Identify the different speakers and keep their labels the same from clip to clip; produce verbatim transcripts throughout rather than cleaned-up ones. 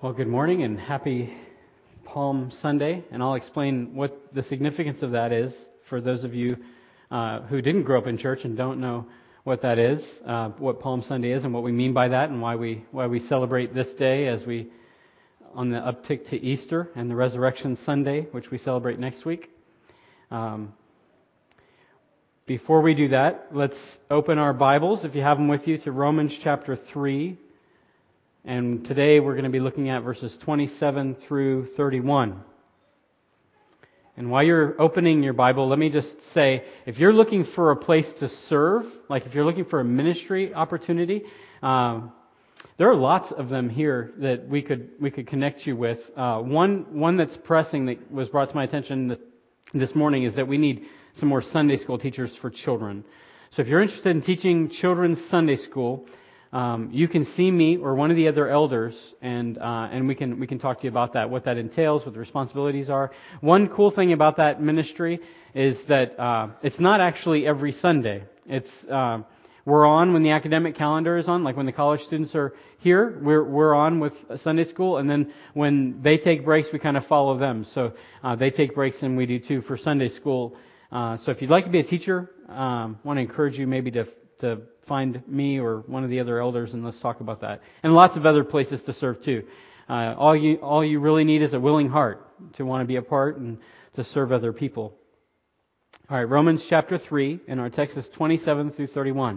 Speaker 1: Well, good morning and happy Palm Sunday, and I'll explain what the significance of that is for those of you uh, who didn't grow up in church and don't know what that is, uh, what Palm Sunday is, and what we mean by that, and why we why we celebrate this day as we on the uptick to Easter and the Resurrection Sunday, which we celebrate next week. Um, before we do that, let's open our Bibles, if you have them with you, to Romans chapter three. And today we're going to be looking at verses twenty-seven through thirty-one. And while you're opening your Bible, let me just say, if you're looking for a place to serve, like if you're looking for a ministry opportunity, um, there are lots of them here that we could we could connect you with. Uh, one one that's pressing that was brought to my attention this morning is that we need some more Sunday school teachers for children. So if you're interested in teaching children's Sunday school, Um, you can see me or one of the other elders, and uh, and we can we can talk to you about that, what that entails, what the responsibilities are. One cool thing about that ministry is that uh, it's not actually every Sunday. It's uh, we're on when the academic calendar is on, like when the college students are here. We're we're on with Sunday school, and then when they take breaks, we kind of follow them. So uh, they take breaks, and we do too for Sunday school. Uh, so if you'd like to be a teacher, um, I want to encourage you maybe to to find me or one of the other elders, and let's talk about that. And lots of other places to serve too. Uh, all you all you really need is a willing heart to want to be a part and to serve other people. All right, Romans chapter three, and our text is twenty-seven through thirty-one.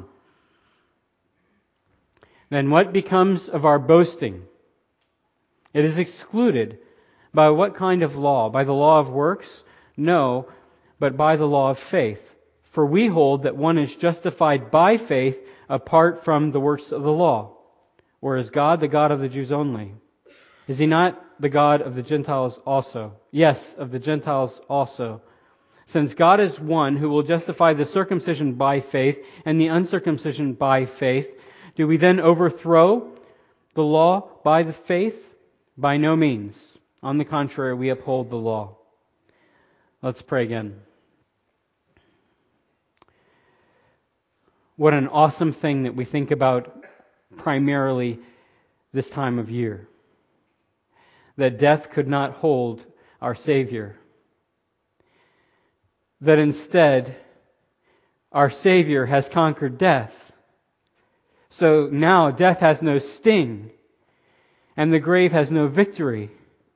Speaker 1: Then what becomes of our boasting? It is excluded. By what kind of law? By the law of works? No, but by the law of faith. For we hold that one is justified by faith apart from the works of the law. Or is God the God of the Jews only? Is He not the God of the Gentiles also? Yes, of the Gentiles also. Since God is one who will justify the circumcision by faith and the uncircumcision by faith, do we then overthrow the law by the faith? By no means. On the contrary, we uphold the law. Let's pray again. What an awesome thing that we think about primarily this time of year. That death could not hold our Savior. That instead, our Savior has conquered death. So now death has no sting, and the grave has no victory.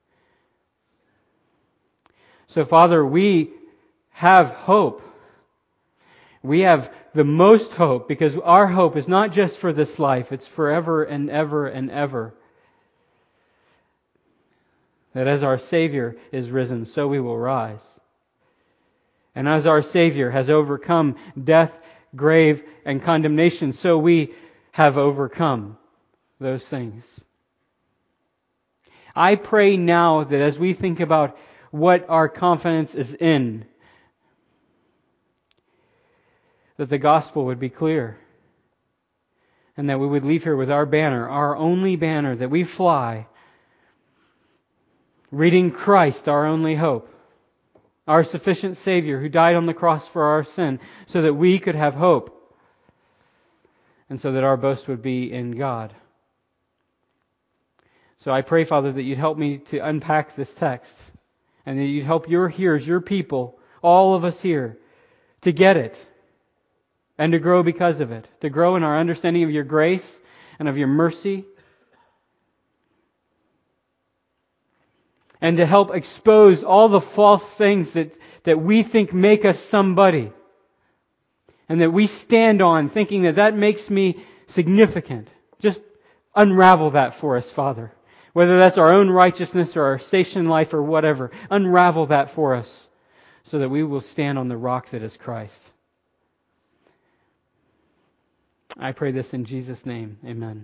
Speaker 1: So Father, we have hope. We have the most hope, because our hope is not just for this life, it's forever and ever and ever. That as our Savior is risen, so we will rise. And as our Savior has overcome death, grave, and condemnation, so we have overcome those things. I pray now that as we think about what our confidence is in, that the gospel would be clear, and that we would leave here with our banner, our only banner that we fly, reading Christ, our only hope, our sufficient Savior who died on the cross for our sin, so that we could have hope, and so that our boast would be in God. So I pray, Father, that you'd help me to unpack this text, and that you'd help your hearers, your people, all of us here, to get it, and to grow because of it. To grow in our understanding of your grace and of your mercy. And to help expose all the false things that, that we think make us somebody. And that we stand on thinking that that makes me significant. Just unravel that for us, Father. Whether that's our own righteousness or our station in life or whatever. Unravel that for us so that we will stand on the rock that is Christ. I pray this in Jesus' name. Amen.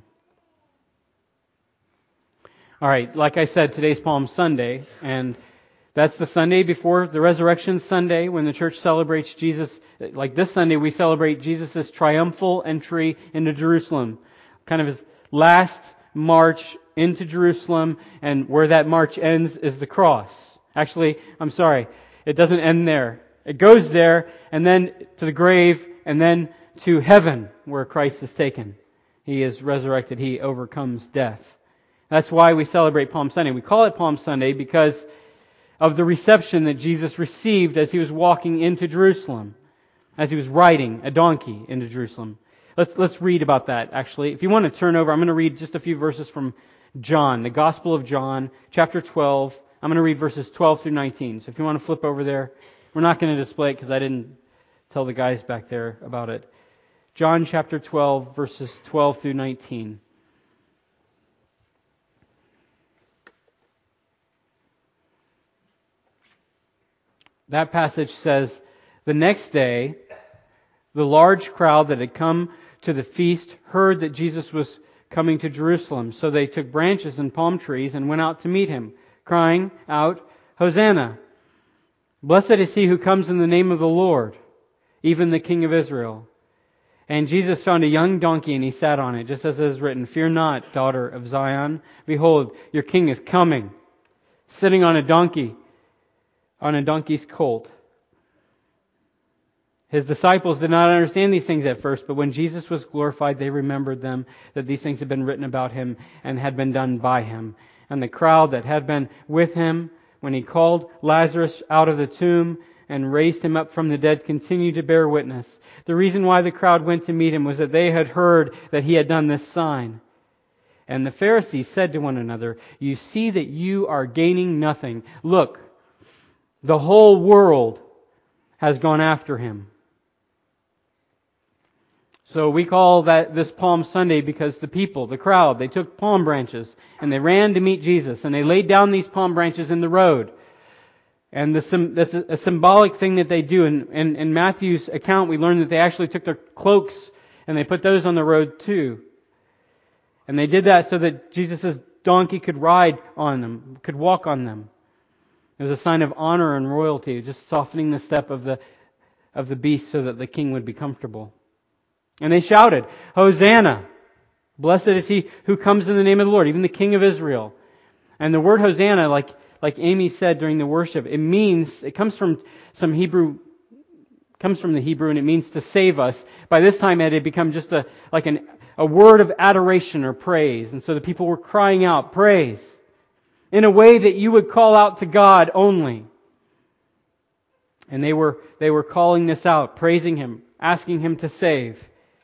Speaker 1: All right, like I said, today's Palm Sunday, and that's the Sunday before the Resurrection Sunday when the church celebrates Jesus. Like this Sunday, we celebrate Jesus' triumphal entry into Jerusalem. Kind of his last march into Jerusalem, and where that march ends is the cross. Actually, I'm sorry, it doesn't end there. It goes there, and then to the grave, and then to heaven, where Christ is taken. He is resurrected. He overcomes death. That's why we celebrate Palm Sunday. We call it Palm Sunday because of the reception that Jesus received as He was walking into Jerusalem, as He was riding a donkey into Jerusalem. Let's let's read about that, actually. If you want to turn over, I'm going to read just a few verses from John, the Gospel of John, chapter twelve. I'm going to read verses twelve through nineteen. So if you want to flip over there, we're not going to display it because I didn't tell the guys back there about it. John chapter twelve, verses twelve through nineteen. That passage says, "The next day, the large crowd that had come to the feast heard that Jesus was coming to Jerusalem. So they took branches and palm trees and went out to meet Him, crying out, 'Hosanna! Blessed is He who comes in the name of the Lord, even the King of Israel.' And Jesus found a young donkey and He sat on it, just as it is written, 'Fear not, daughter of Zion. Behold, your King is coming, sitting on a donkey, on a donkey's colt.' His disciples did not understand these things at first, but when Jesus was glorified, they remembered them, that these things had been written about Him and had been done by Him. And the crowd that had been with Him when He called Lazarus out of the tomb and raised him up from the dead continued to bear witness. The reason why the crowd went to meet Him was that they had heard that He had done this sign. And the Pharisees said to one another, 'You see that you are gaining nothing. Look, the whole world has gone after Him.'" So we call that this Palm Sunday because the people, the crowd, they took palm branches and they ran to meet Jesus and they laid down these palm branches in the road. And the, that's a, a symbolic thing that they do. In, in, in Matthew's account, we learn that they actually took their cloaks and they put those on the road too. And they did that so that Jesus' donkey could ride on them, could walk on them. It was a sign of honor and royalty, just softening the step of the of the beast so that the king would be comfortable. And they shouted, "Hosanna! Blessed is He who comes in the name of the Lord, even the King of Israel." And the word Hosanna, like like Amy said during the worship, it means, it comes from some Hebrew, comes from the Hebrew, and it means to save us. By this time it had become just a like an a word of adoration or praise. And so the people were crying out praise in a way that you would call out to God only. And they were they were calling this out, praising Him, asking Him to save.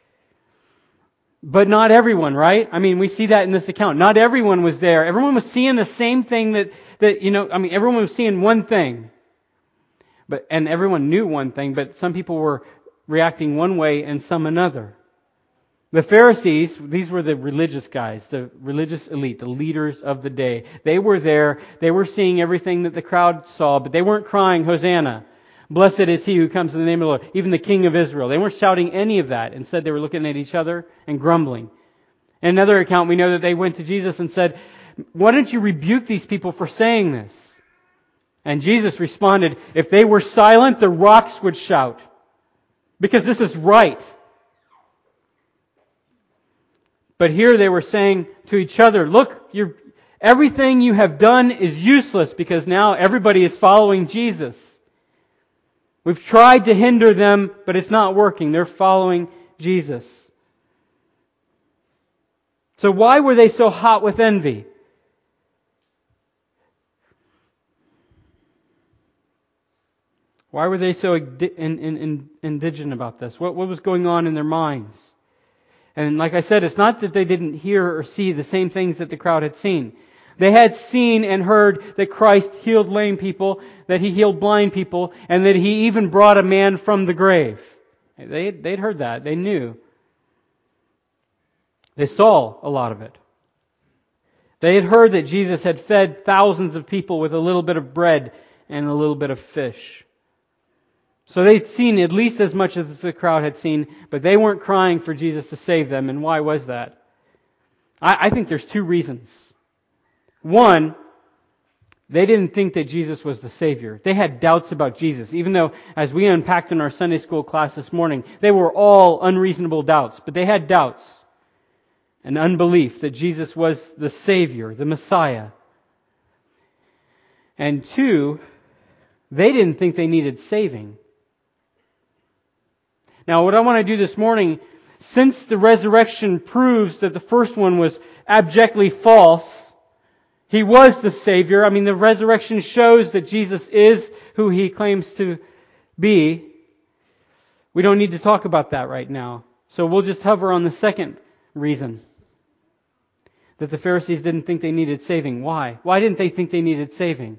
Speaker 1: But not everyone, right? I mean, we see that in this account. Not everyone was there. Everyone was seeing the same thing that, that you know, I mean, everyone was seeing one thing. But and everyone knew one thing, but some people were reacting one way and some another. The Pharisees, these were the religious guys, the religious elite, the leaders of the day. They were there. They were seeing everything that the crowd saw, but they weren't crying, "Hosanna! Blessed is He who comes in the name of the Lord, even the King of Israel." They weren't shouting any of that. Instead, they were looking at each other and grumbling. In another account, we know that they went to Jesus and said, "Why don't you rebuke these people for saying this?" And Jesus responded, "If they were silent, the rocks would shout, because this is right." But here they were saying to each other, "Look, you're, everything you have done is useless because now everybody is following Jesus. We've tried to hinder them, but it's not working. They're following Jesus." So why were they so hot with envy? Why were they so indi- in, in, in, indignant about this? What, what was going on in their minds? And like I said, it's not that they didn't hear or see the same things that the crowd had seen. They had seen and heard that Christ healed lame people, that He healed blind people, and that He even brought a man from the grave. They, they'd heard that. They knew. They saw a lot of it. They had heard that Jesus had fed thousands of people with a little bit of bread and a little bit of fish. So they'd seen at least as much as the crowd had seen, but they weren't crying for Jesus to save them. And why was that? I, I think there's two reasons. One, they didn't think that Jesus was the Savior. They had doubts about Jesus, even though, as we unpacked in our Sunday school class this morning, they were all unreasonable doubts. But they had doubts and unbelief that Jesus was the Savior, the Messiah. And two, they didn't think they needed saving. Now, what I want to do this morning, since the resurrection proves that the first one was abjectly false, He was the Savior. I mean, the resurrection shows that Jesus is who He claims to be. We don't need to talk about that right now. So we'll just hover on the second reason that the Pharisees didn't think they needed saving. Why? Why didn't they think they needed saving?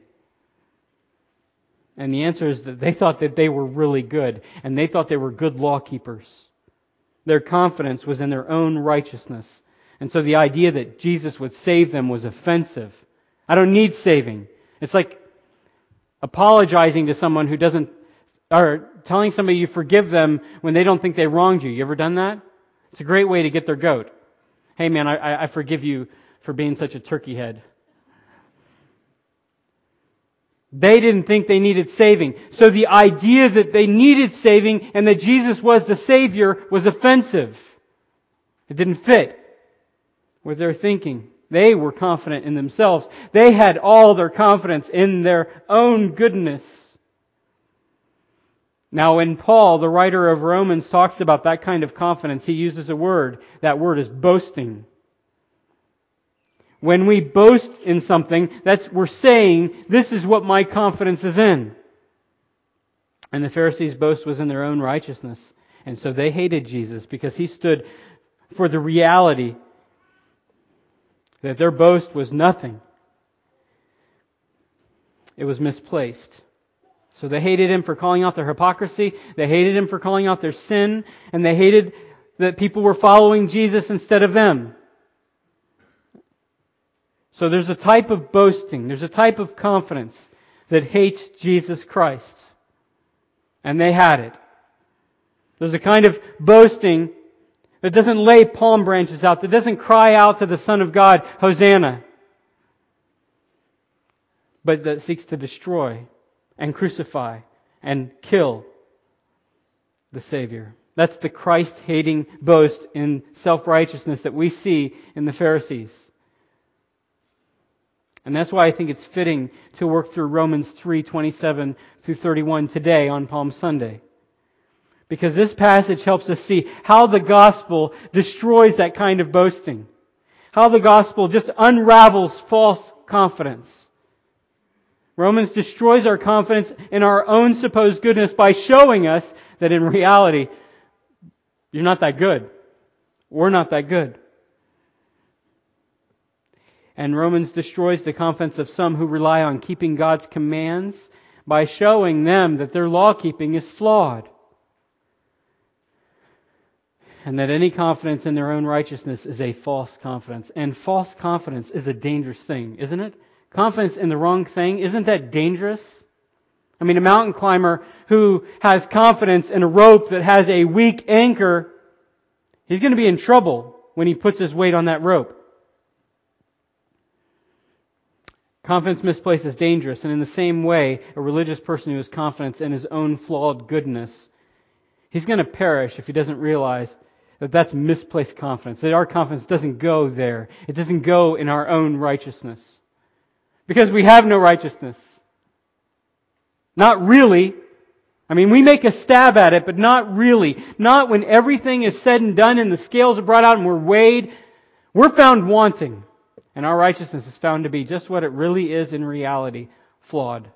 Speaker 1: And the answer is that they thought that they were really good, and they thought they were good law keepers. Their confidence was in their own righteousness. And so the idea that Jesus would save them was offensive. I don't need saving. It's like apologizing to someone who doesn't, or telling somebody you forgive them when they don't think they wronged you. You ever done that? It's a great way to get their goat. Hey man, I, I forgive you for being such a turkey head. They didn't think they needed saving. So the idea that they needed saving and that Jesus was the Savior was offensive. It didn't fit with their thinking. They were confident in themselves. They had all their confidence in their own goodness. Now when Paul, the writer of Romans, talks about that kind of confidence, he uses a word. That word is boasting. When we boast in something, that's we're saying, this is what my confidence is in. And the Pharisees' boast was in their own righteousness. And so they hated Jesus because He stood for the reality that their boast was nothing. It was misplaced. So they hated Him for calling out their hypocrisy. They hated Him for calling out their sin. And they hated that people were following Jesus instead of them. So there's a type of boasting, there's a type of confidence that hates Jesus Christ. And they had it. There's a kind of boasting that doesn't lay palm branches out, that doesn't cry out to the Son of God, Hosanna, but that seeks to destroy and crucify and kill the Savior. That's the Christ-hating boast in self-righteousness that we see in the Pharisees. And that's why I think it's fitting to work through Romans three twenty-seven through thirty-one today on Palm Sunday. Because this passage helps us see how the gospel destroys that kind of boasting. How the gospel just unravels false confidence. Romans destroys our confidence in our own supposed goodness by showing us that in reality, you're not that good. We're not that good. And Romans destroys the confidence of some who rely on keeping God's commands by showing them that their law keeping is flawed. And that any confidence in their own righteousness is a false confidence. And false confidence is a dangerous thing, isn't it? Confidence in the wrong thing, isn't that dangerous? I mean, a mountain climber who has confidence in a rope that has a weak anchor, he's going to be in trouble when he puts his weight on that rope. Confidence misplaced is dangerous, and in the same way, a religious person who has confidence in his own flawed goodness, he's going to perish if he doesn't realize that that's misplaced confidence, that our confidence doesn't go there. It doesn't go in our own righteousness. Because we have no righteousness. Not really. I mean, we make a stab at it, but not really. Not when everything is said and done and the scales are brought out and we're weighed. We're found wanting. And our righteousness is found to be just what it really is in reality, flawed.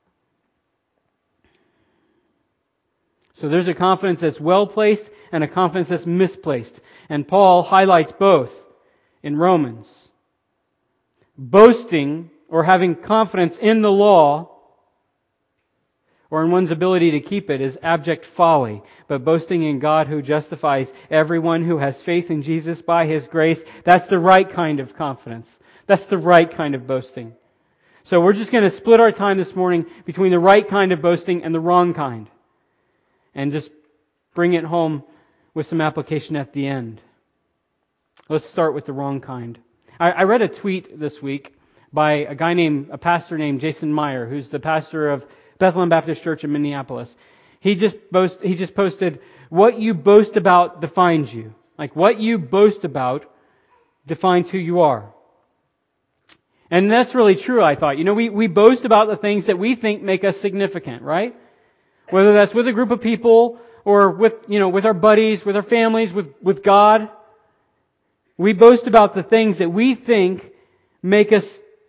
Speaker 1: So there's a confidence that's well-placed and a confidence that's misplaced. And Paul highlights both in Romans. Boasting or having confidence in the law or in one's ability to keep it is abject folly. But boasting in God who justifies everyone who has faith in Jesus by His grace, that's the right kind of confidence. That's the right kind of boasting. So we're just going to split our time this morning between the right kind of boasting and the wrong kind. And just bring it home with some application at the end. Let's start with the wrong kind. I, I read a tweet this week by a guy named, a pastor named Jason Meyer, who's the pastor of Bethlehem Baptist Church in Minneapolis. He just boast, he just posted, what you boast about defines you. Like what you boast about defines who you are. And that's really true, I thought. You know, we, we boast about the things that we think make us significant, right? Whether that's with a group of people or with, you know, with our buddies, with our families, with, with God. We boast about the things that we think make us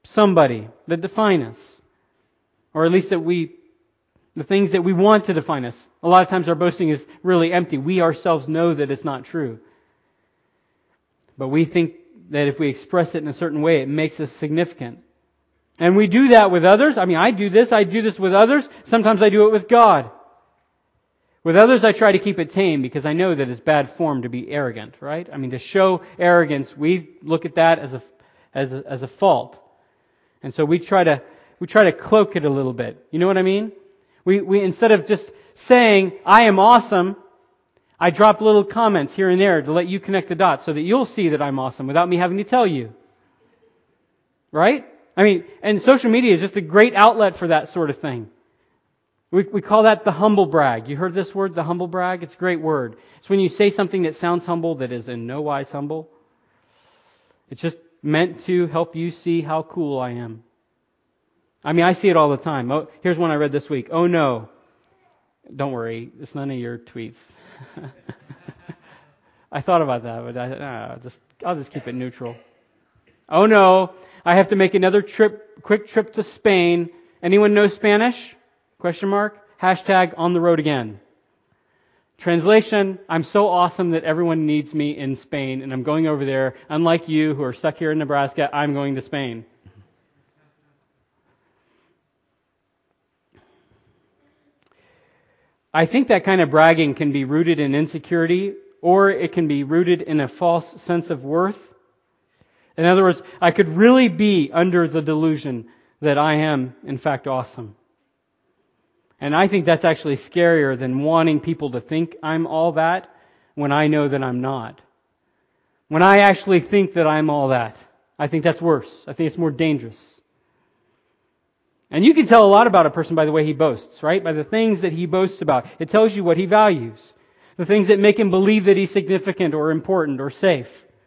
Speaker 1: somebody that define us. Or at least that we, the things that we want to define us. A lot of times our boasting is really empty. We ourselves know that it's not true. But we think that if we express it in a certain way, it makes us significant. And we do that with others. I mean, I do this. I do this with others. Sometimes I do it with God. With others, I try to keep it tame because I know that it's bad form to be arrogant, right? I mean, to show arrogance, we look at that as a, as a, as a fault. And so we try to, we try to cloak it a little bit. You know what I mean? We, we, instead of just saying, I am awesome, I drop little comments here and there to let you connect the dots so that you'll see that I'm awesome without me having to tell you. Right? I mean, and social media is just a great outlet for that sort of thing. We, we call that the humble brag. You heard this word, the humble brag? It's a great word. It's when you say something that sounds humble that is in no wise humble. It's just meant to help you see how cool I am. I mean, I see it all the time. Oh, here's one I read this week. Oh no. Don't worry, it's none of your tweets. I thought about that, but I, uh, just, I'll just keep it neutral. Oh no, I have to make another trip, quick trip to Spain. Anyone know Spanish? Question mark. Hashtag on the road again. Translation, I'm so awesome that everyone needs me in Spain, and I'm going over there. Unlike you who are stuck here in Nebraska, I'm going to Spain. I think that kind of bragging can be rooted in insecurity, or it can be rooted in a false sense of worth. In other words, I could really be under the delusion that I am, in fact, awesome. And I think that's actually scarier than wanting people to think I'm all that when I know that I'm not. When I actually think that I'm all that, I think that's worse. I think it's more dangerous. And you can tell a lot about a person by the way he boasts, right? By the things that he boasts about. It tells you what he values. The things that make him believe that he's significant or important or safe.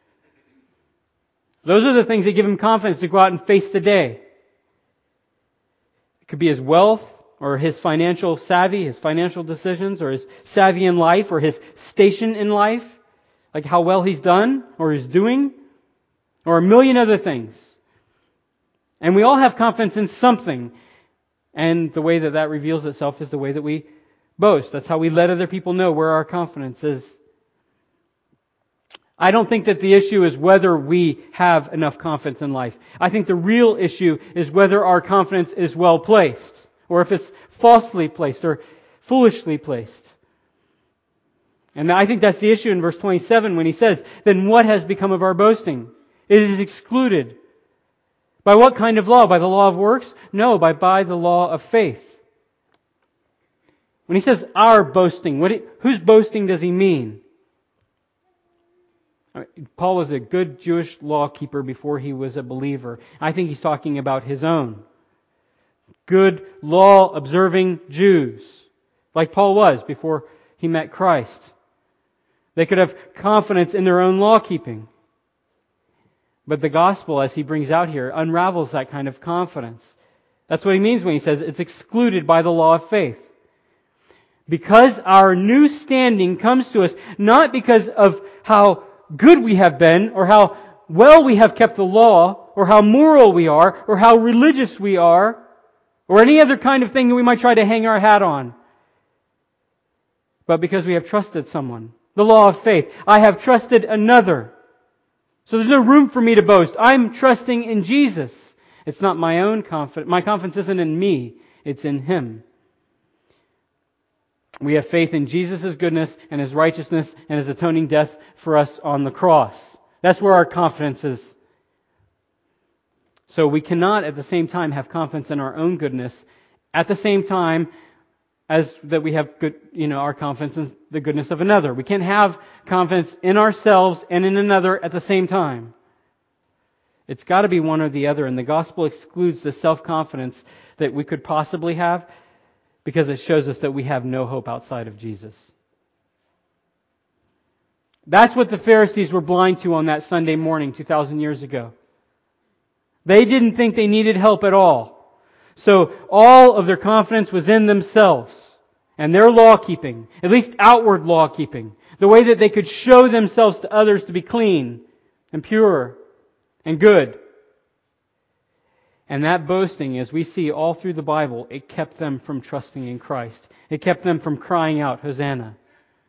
Speaker 1: Those are the things that give him confidence to go out and face the day. It could be his wealth, or his financial savvy, his financial decisions, or his savvy in life, or his station in life, like how well he's done, or is doing, or a million other things. And we all have confidence in something, and the way that that reveals itself is the way that we boast. That's how we let other people know where our confidence is. I don't think that the issue is whether we have enough confidence in life. I think the real issue is whether our confidence is well placed, or if it's falsely placed or foolishly placed. And I think that's the issue in verse twenty-seven when he says, then what has become of our boasting? It is excluded. By what kind of law? By the law of works? No, by, by the law of faith. When he says our boasting, what he, whose boasting does he mean? Paul was a good Jewish law keeper before he was a believer. I think he's talking about his own. Good law-observing Jews, like Paul was before he met Christ. They could have confidence in their own law-keeping. But the gospel, as he brings out here, unravels that kind of confidence. That's what he means when he says it's excluded by the law of faith. Because our new standing comes to us not because of how good we have been, or how well we have kept the law, or how moral we are, or how religious we are, or any other kind of thing that we might try to hang our hat on. But because we have trusted someone. The law of faith. I have trusted another. So there's no room for me to boast. I'm trusting in Jesus. It's not my own confidence. My confidence isn't in me. It's in Him. We have faith in Jesus' goodness and His righteousness and His atoning death for us on the cross. That's where our confidence is. So we cannot at the same time have confidence in our own goodness at the same time as that we have good, you know, our confidence in the goodness of another. We can't have confidence in ourselves and in another at the same time. It's got to be one or the other, and the gospel excludes the self-confidence that we could possibly have because it shows us that we have no hope outside of Jesus. That's what the Pharisees were blind to on that Sunday morning two thousand years ago. They didn't think they needed help at all. So all of their confidence was in themselves and their law-keeping, at least outward law-keeping, the way that they could show themselves to others to be clean and pure and good. And that boasting, as we see all through the Bible, it kept them from trusting in Christ. It kept them from crying out, Hosanna.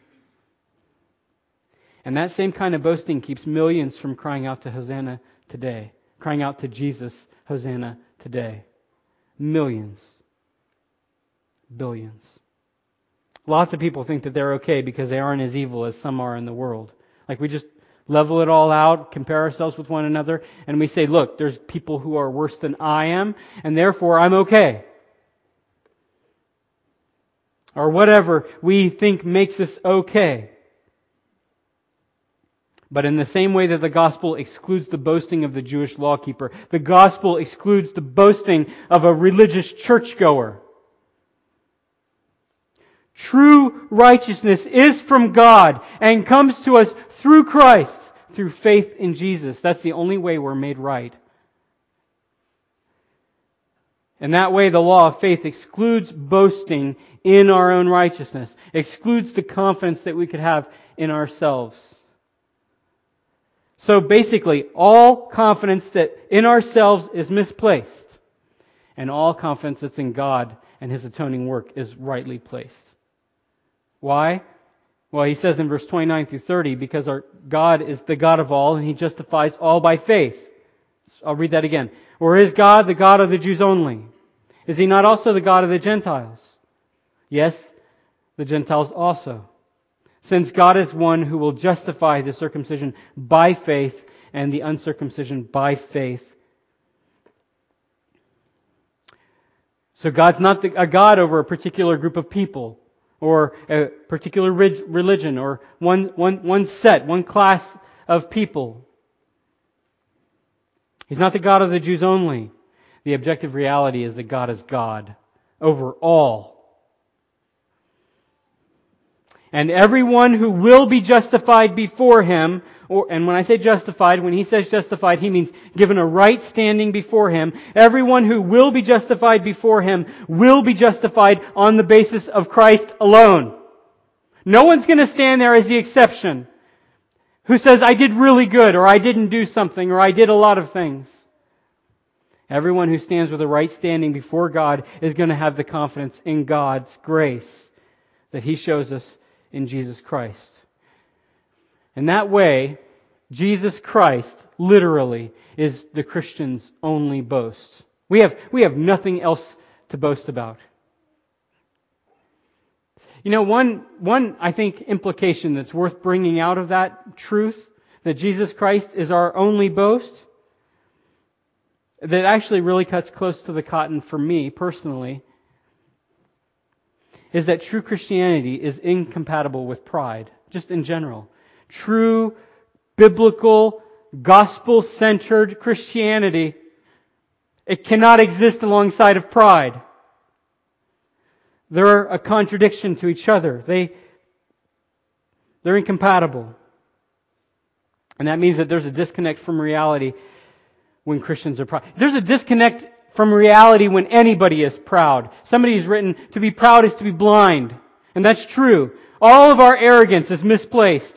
Speaker 1: And that same kind of boasting keeps millions from crying out to Hosanna today. Crying out to Jesus, Hosanna today. Millions. Billions. Lots of people think that they're okay because they aren't as evil as some are in the world. Like we just level it all out, compare ourselves with one another, and we say, look, there's people who are worse than I am, and therefore I'm okay. Or whatever we think makes us okay. But in the same way that the gospel excludes the boasting of the Jewish lawkeeper, the gospel excludes the boasting of a religious churchgoer. True righteousness is from God and comes to us through Christ, through faith in Jesus. That's the only way we're made right. And that way the law of faith excludes boasting in our own righteousness, excludes the confidence that we could have in ourselves. So basically, all confidence that in ourselves is misplaced, and all confidence that's in God and His atoning work is rightly placed. Why? Well, he says in verse twenty-nine through thirty, because our God is the God of all, and He justifies all by faith. I'll read that again. Or is God the God of the Jews only? Is He not also the God of the Gentiles? Yes, the Gentiles also. Since God is one who will justify the circumcision by faith and the uncircumcision by faith. So God's not the, a God over a particular group of people, or a particular religion, or one, one, one set, one class of people. He's not the God of the Jews only. The objective reality is that God is God over all. And everyone who will be justified before Him, or, and when I say justified, when he says justified, he means given a right standing before Him. Everyone who will be justified before Him will be justified on the basis of Christ alone. No one's going to stand there as the exception who says, I did really good, or I didn't do something, or I did a lot of things. Everyone who stands with a right standing before God is going to have the confidence in God's grace that He shows us in Jesus Christ. In that way, Jesus Christ literally is the Christian's only boast. We have, we have nothing else to boast about. You know, one, one, I think, implication that's worth bringing out of that truth, that Jesus Christ is our only boast, that actually really cuts close to the cotton for me personally, is that true Christianity is incompatible with pride, just in general. True, biblical, gospel-centered Christianity, it cannot exist alongside of pride. They're a contradiction to each other. They, they're incompatible. And that means that there's a disconnect from reality when Christians are proud. There's a disconnect from reality when anybody is proud. Somebody has written, to be proud is to be blind. And that's true. All of our arrogance is misplaced.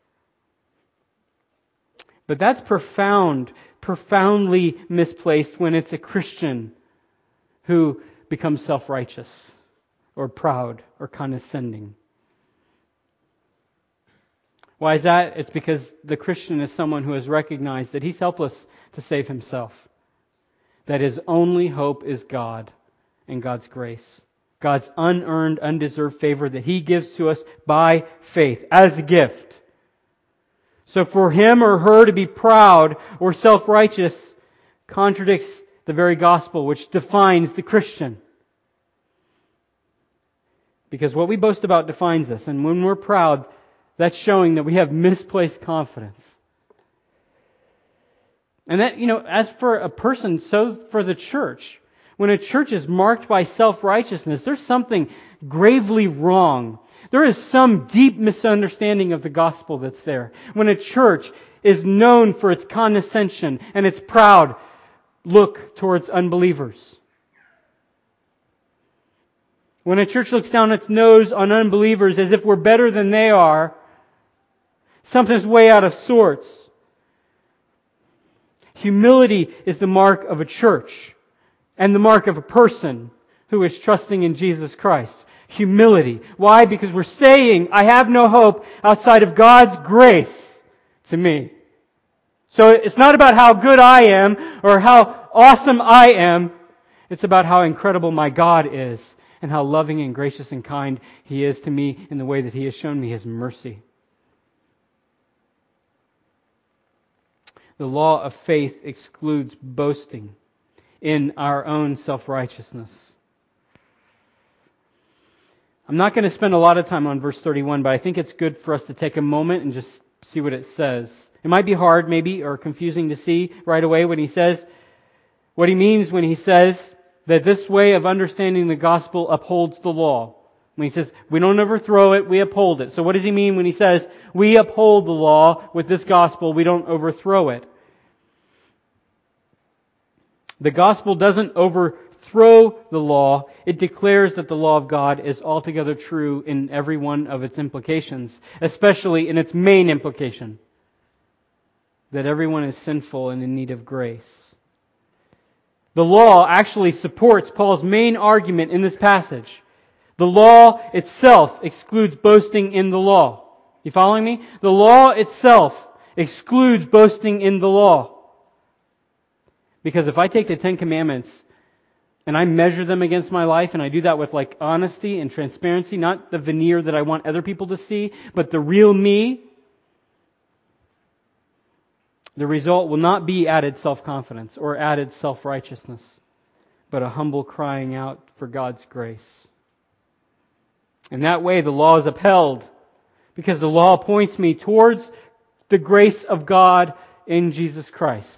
Speaker 1: But that's profound, profoundly misplaced when it's a Christian who becomes self-righteous or proud or condescending. Why is that? It's because the Christian is someone who has recognized that he's helpless to save himself. That his only hope is God and God's grace. God's unearned, undeserved favor that He gives to us by faith, as a gift. So for him or her to be proud or self-righteous contradicts the very gospel which defines the Christian. Because what we boast about defines us, and when we're proud, that's showing that we have misplaced confidence. And that, you know, as for a person, so for the church. When a church is marked by self-righteousness, there's something gravely wrong. There is some deep misunderstanding of the gospel that's there. When a church is known for its condescension and its proud look towards unbelievers. When a church looks down its nose on unbelievers as if we're better than they are, something's way out of sorts. Humility is the mark of a church. and the mark of a person who is trusting in Jesus Christ. Humility. Why? Because we're saying, I have no hope outside of God's grace to me. So it's not about how good I am or how awesome I am. It's about how incredible my God is and how loving and gracious and kind He is to me in the way that He has shown me His mercy. The law of faith excludes boasting in our own self-righteousness. I'm not going to spend a lot of time on verse thirty-one, but I think it's good for us to take a moment and just see what it says. It might be hard, maybe, or confusing to see right away when he says, what he means when he says that this way of understanding the gospel upholds the law. When he says, we don't overthrow it, we uphold it. So what does he mean when he says, we uphold the law with this gospel, we don't overthrow it? The gospel doesn't overthrow the law. It declares that the law of God is altogether true in every one of its implications, especially in its main implication, that everyone is sinful and in need of grace. The law actually supports Paul's main argument in this passage. The law itself excludes boasting in the law. You following me? The law itself excludes boasting in the law. Because if I take the Ten Commandments and I measure them against my life, and I do that with like honesty and transparency, not the veneer that I want other people to see, but the real me, the result will not be added self-confidence or added self-righteousness, but a humble crying out for God's grace. In that way, the law is upheld because the law points me towards the grace of God in Jesus Christ.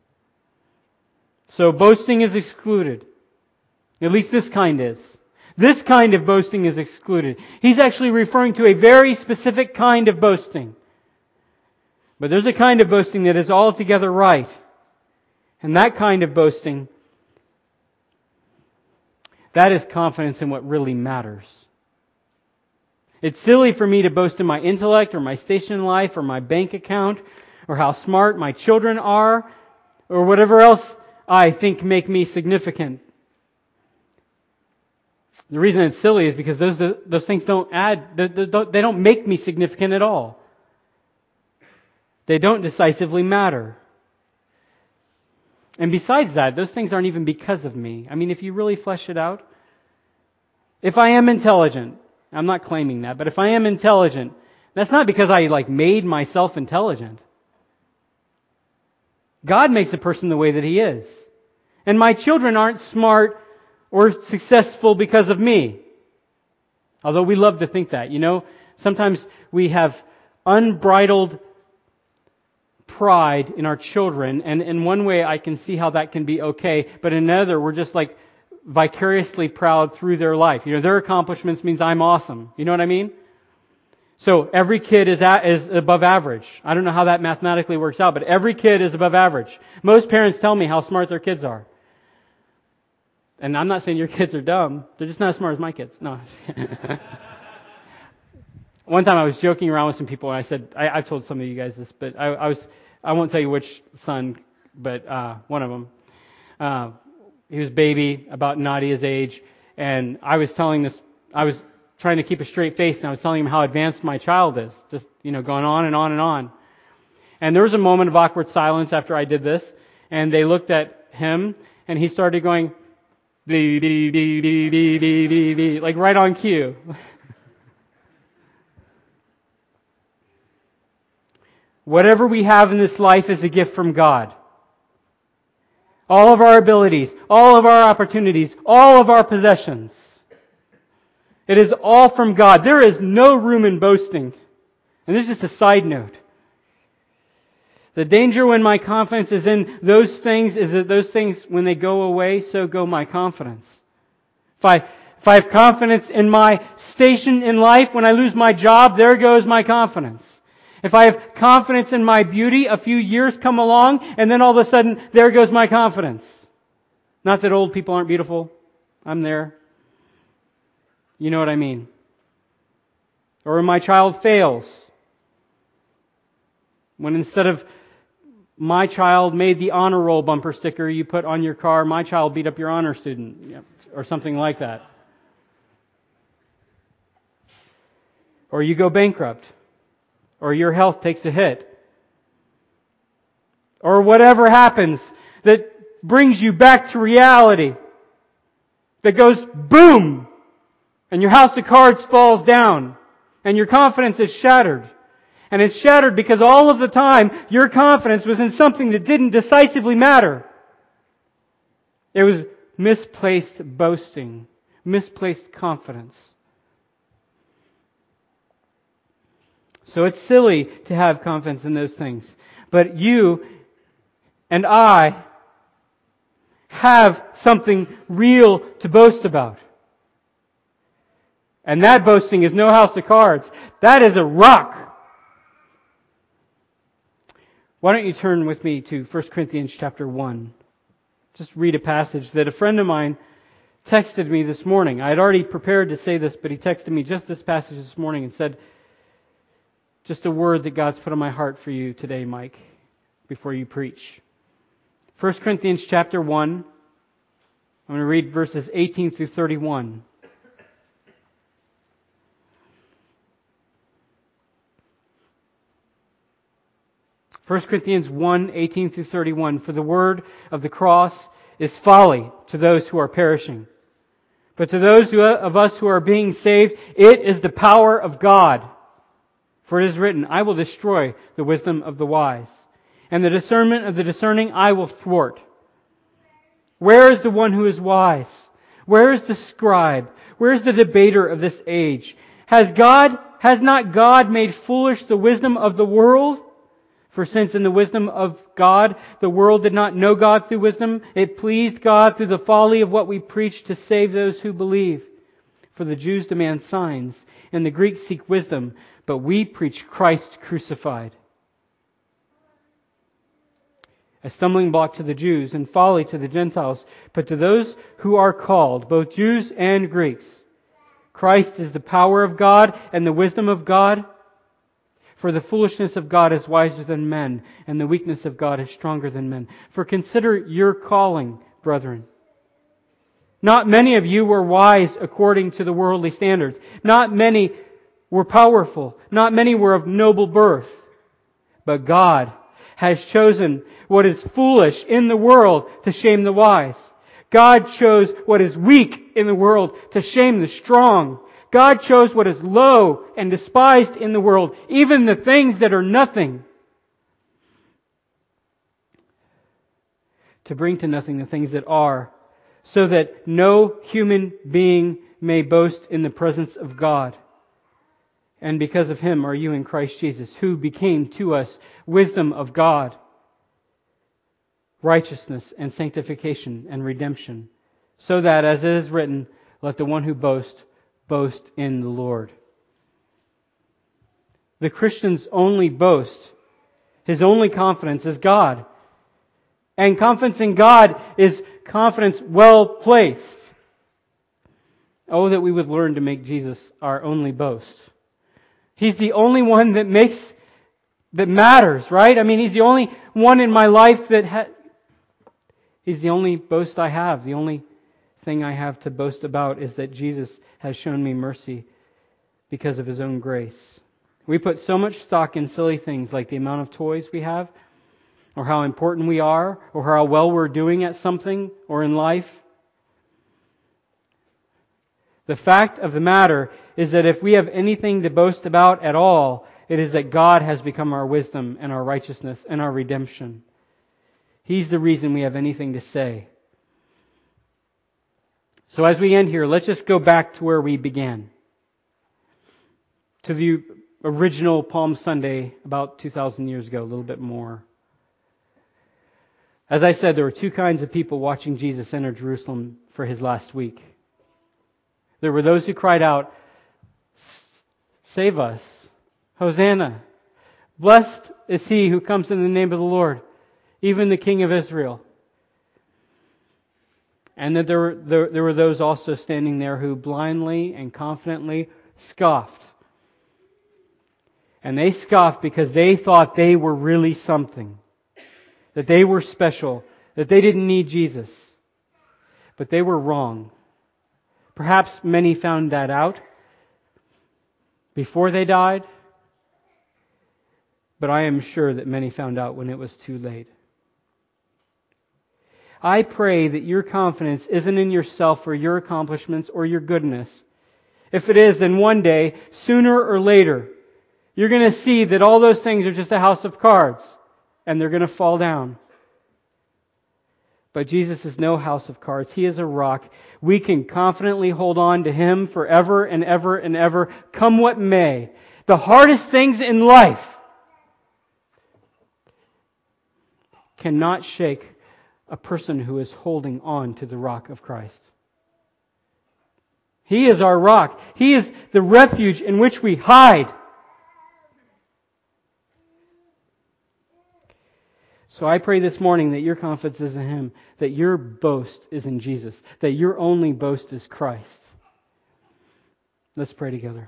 Speaker 1: So boasting is excluded. At least this kind is. This kind of boasting is excluded. He's actually referring to a very specific kind of boasting. But there's a kind of boasting that is altogether right. And that kind of boasting, that is confidence in what really matters. It's silly for me to boast in my intellect or my station in life or my bank account or how smart my children are or whatever else I think make me significant. The reason it's silly is because those those things don't add, they don't make me significant at all. They don't decisively matter. And besides that, those things aren't even because of me. I mean, if you really flesh it out, if I am intelligent, I'm not claiming that, but if I am intelligent, that's not because I like made myself intelligent. God makes a person the way that he is. And my children aren't smart or successful because of me. Although we love to think that. You know, sometimes we have unbridled pride in our children, and in one way I can see how that can be okay, but in another we're just like vicariously proud through their life. You know, their accomplishments means I'm awesome. You know what I mean? So every kid is at, is above average. I don't know how that mathematically works out, but every kid is above average. Most parents tell me how smart their kids are. And I'm not saying your kids are dumb. They're just not as smart as my kids. No. One time I was joking around with some people and I said, I, I've told some of you guys this, but I, I was, I won't tell you which son, but uh, one of them. Uh, he was baby, about Nadia's age, and I was telling this, I was trying to keep a straight face, and I was telling him how advanced my child is. Just, you know, going on and on and on. And there was a moment of awkward silence after I did this, and they looked at him, and he started going, dee, dee, dee, dee, dee, dee, dee, dee, like right on cue. Whatever we have in this life is a gift from God. All of our abilities, all of our opportunities, all of our possessions. It is all from God. There is no room in boasting. And this is just a side note. The danger when my confidence is in those things is that those things, when they go away, so go my confidence. If I, if I have confidence in my station in life, when I lose my job, there goes my confidence. If I have confidence in my beauty, a few years come along, and then all of a sudden, there goes my confidence. Not that old people aren't beautiful. I'm there. You know what I mean. Or when my child fails. When instead of my child made the honor roll bumper sticker you put on your car. My child beat up your honor student, or something like that. Or you go bankrupt. Or your health takes a hit. Or whatever happens that brings you back to reality. That goes boom! And your house of cards falls down. And your confidence is shattered. And it's shattered because all of the time your confidence was in something that didn't decisively matter. It was misplaced boasting, misplaced confidence. So it's silly to have confidence in those things. But you and I have something real to boast about. And that boasting is no house of cards. That is a rock. Why don't you turn with me to First Corinthians chapter one. Just read a passage that a friend of mine texted me this morning. I had already prepared to say this, but he texted me just this passage this morning and said, just a word that God's put on my heart for you today, Mike, before you preach. First Corinthians chapter one. I'm going to read verses eighteen through thirty-one. First Corinthians one, eighteen through thirty-one. For the word of the cross is folly to those who are perishing. But to those who, of us who are being saved, it is the power of God. For it is written, I will destroy the wisdom of the wise, and the discernment of the discerning I will thwart. Where is the one who is wise? Where is the scribe? Where is the debater of this age? Has God, has not God made foolish the wisdom of the world? For since in the wisdom of God, the world did not know God through wisdom, it pleased God through the folly of what we preach to save those who believe. For the Jews demand signs, and the Greeks seek wisdom, but we preach Christ crucified. A stumbling block to the Jews and folly to the Gentiles, but to those who are called, both Jews and Greeks, Christ is the power of God and the wisdom of God. For the foolishness of God is wiser than men, and the weakness of God is stronger than men. For consider your calling, brethren. Not many of you were wise according to the worldly standards. Not many were powerful. Not many were of noble birth. But God has chosen what is foolish in the world to shame the wise. God chose what is weak in the world to shame the strong. God chose what is low and despised in the world, even the things that are nothing, to bring to nothing the things that are, so that no human being may boast in the presence of God. And because of Him are you in Christ Jesus, who became to us wisdom of God, righteousness and sanctification and redemption, so that, as it is written, let the one who boasts boast in the Lord. The Christian's only boast, his only confidence is God. And confidence in God is confidence well placed. Oh, that we would learn to make Jesus our only boast. He's the only one that makes, that matters, right? I mean, He's the only one in my life that ha- He's the only boast I have. The only thing I have to boast about is that Jesus has shown me mercy because of His own grace. We put so much stock in silly things like the amount of toys we have, or how important we are, or how well we're doing at something or in life. The fact of the matter is that if we have anything to boast about at all, it is that God has become our wisdom and our righteousness and our redemption. He's the reason we have anything to say. So as we end here, let's just go back to where we began. To the original Palm Sunday about two thousand years ago, a little bit more. As I said, there were two kinds of people watching Jesus enter Jerusalem for His last week. There were those who cried out, "Save us! Hosanna! Blessed is He who comes in the name of the Lord, even the King of Israel." And that there were, there, there were those also standing there who blindly and confidently scoffed. And they scoffed because they thought they were really something. that they were special, that they didn't need Jesus. But they were wrong. Perhaps many found that out before they died, but I am sure that many found out when it was too late. I pray that your confidence isn't in yourself or your accomplishments or your goodness. If it is, then one day, sooner or later, you're going to see that all those things are just a house of cards and they're going to fall down. But Jesus is no house of cards. He is a rock. We can confidently hold on to Him forever and ever and ever, come what may. The hardest things in life cannot shake a person who is holding on to the rock of Christ. He is our rock. He is the refuge in which we hide. So I pray this morning that your confidence is in Him, that your boast is in Jesus, that your only boast is Christ. Let's pray together.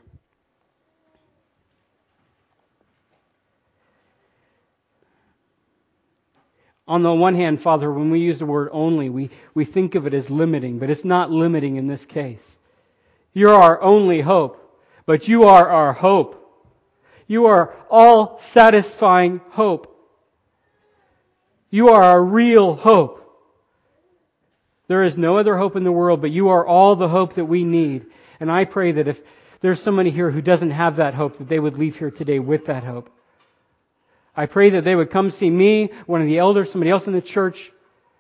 Speaker 1: On the one hand, Father, when we use the word only, we, we think of it as limiting, but it's not limiting in this case. You're our only hope, but you are our hope. You are all satisfying hope. You are our real hope. There is no other hope in the world, but you are all the hope that we need. And I pray that if there's somebody here who doesn't have that hope, that they would leave here today with that hope. I pray that they would come see me, one of the elders, somebody else in the church,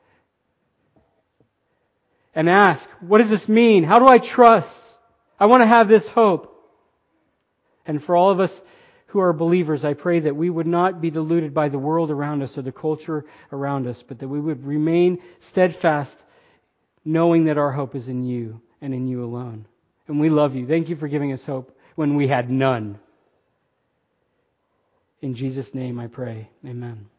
Speaker 1: and ask, what does this mean? How do I trust? I want to have this hope. And for all of us who are believers, I pray that we would not be deluded by the world around us or the culture around us, but that we would remain steadfast, knowing that our hope is in you and in you alone. And we love you. Thank you for giving us hope when we had none. In Jesus' name I pray. Amen.